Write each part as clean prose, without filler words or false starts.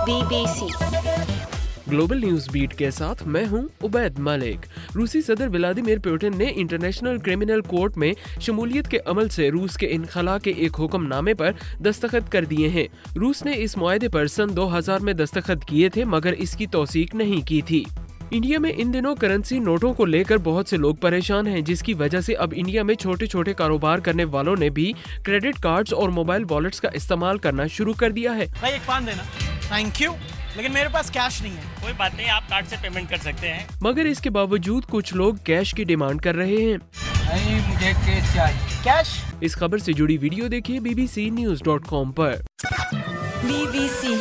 BBC global news beat के साथ मैं हूं उबैद मलिक। रूसी सदर व्लादिमीर पुतिन ने इंटरनेशनल क्रिमिनल कोर्ट में शमूलियत के अमल से रूस के इनखला के एक हुक्मनामे पर दस्तखत कर दिए हैं। रूस ने इस मुआहदे पर सन 2000 में दस्तखत किए थे मगर इसकी तौसीक नहीं की थी। इंडिया में इन दिनों करेंसी नोटों को लेकर बहुत से लोग परेशान हैं, जिसकी वजह से अब इंडिया में छोटे छोटे कारोबार करने वालों ने भी क्रेडिट कार्ड्स और मोबाइल वॉलेट्स का इस्तेमाल करना शुरू कर दिया है। भाई एक पान देना। थैंक यू, लेकिन मेरे पास कैश नहीं है। कोई बात नहीं, आप कार्ड से पेमेंट कर सकते हैं। मगर इसके बावजूद कुछ लोग कैश की डिमांड कर रहे हैं। नहीं, मुझे कैश चाहिए। कैश? इस खबर से जुड़ी वीडियो देखिए bbcnews.com पर। BBC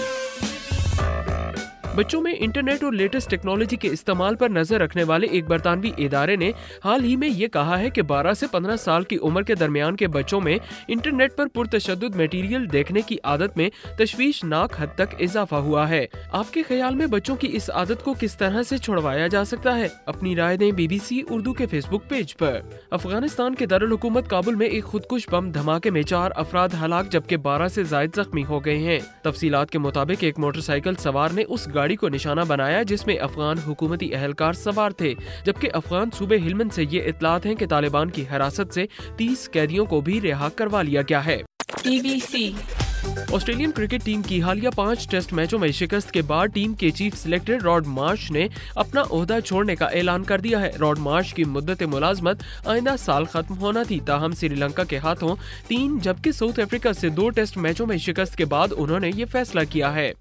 बच्चों में इंटरनेट और लेटेस्ट टेक्नोलॉजी के इस्तेमाल पर नजर रखने वाले एक बरतानवी इदारे ने हाल ही में ये कहा है कि 12 से 15 साल की उम्र के दरमियान के बच्चों में इंटरनेट पर पुरतशद्दुद मटेरियल देखने की आदत में तशवीशनाक हद तक इजाफा हुआ है। आपके ख्याल में बच्चों की इस आदत को किस तरह से छुड़वाया जा सकता है? अपनी राय दें BBC उर्दू के फेसबुक पेज पर। अफगानिस्तान के दारुल हुकूमत काबुल में एक खुदकुश बम धमाके में 4 अफराद हलाक जबकि 12 से ज्यादा जख्मी हो गए हैं। तफसीलात के मुताबिक एक मोटरसाइकिल सवार ने उस गाड़ी को निशाना बनाया जिसमें अफगान हुकूमती एहलकार सवार थे, जबकि अफगान सूबे हिलमंद से ये इत्तलात हैं कि तालिबान की हिरासत से 30 कैदियों को भी रिहा करवा लिया गया है। BBC ऑस्ट्रेलियन क्रिकेट टीम की हालिया 5 टेस्ट मैचों में शिकस्त के बाद टीम के चीफ सिलेक्टर रॉड मार्श ने अपना ओहदा छोड़ने का ऐलान कर दिया है। रॉड मार्श की मुद्दत मुलाजमत आइंदा साल खत्म होना थी, ताहम श्रीलंका के हाथों 3 जबकि साउथ अफ्रीका से 2 टेस्ट मैचों में शिकस्त के बाद उन्होंने ये फैसला किया है।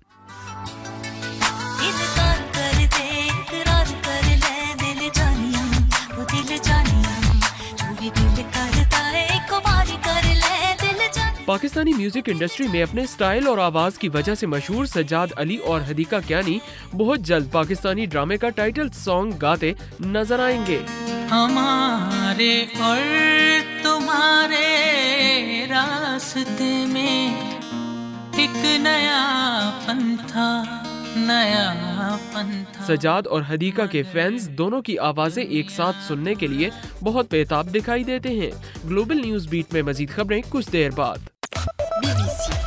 पाकिस्तानी म्यूजिक इंडस्ट्री में अपने स्टाइल और आवाज की वजह से मशहूर सज्जाद अली और हदीका कियानी बहुत जल्द पाकिस्तानी ड्रामे का टाइटल सॉन्ग गाते नजर आएंगे। हमारे और तुम्हारे रास्ते में एक नया पंथा। सज्जाद और हदीका के फैंस दोनों की आवाजें एक साथ सुनने के लिए बहुत बेताब दिखाई देते हैं। ग्लोबल न्यूज बीट में मजीद खबरें कुछ देर बाद। BBC